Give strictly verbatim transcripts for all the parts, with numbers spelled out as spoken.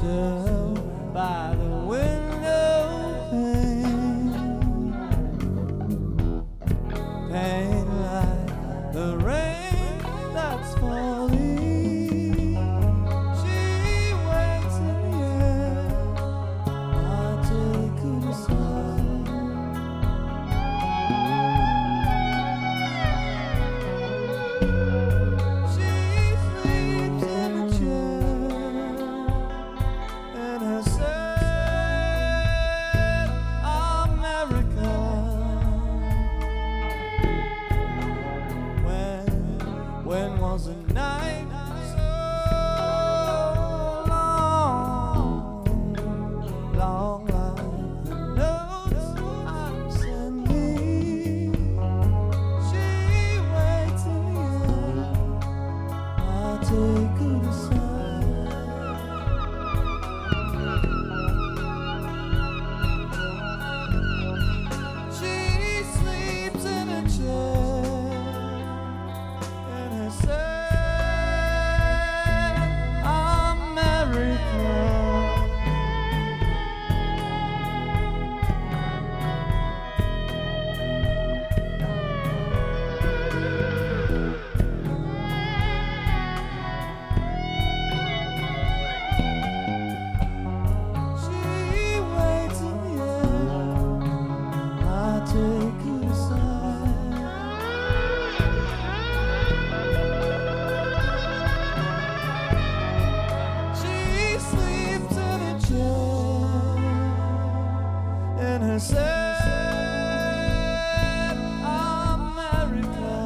still by the window pane, pain like the rain that's falling. She waits in the air, I take her aside. She sleeps in a chair in her sad America. When, when was the night so long, long like the notes I'm sending? She waits in the air, I take her aside. She sleeps in a chair in her sad America. She waits in the air, I take her aside. She sleeps in a chair in her sad America.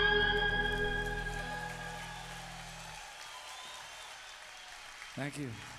Thank you.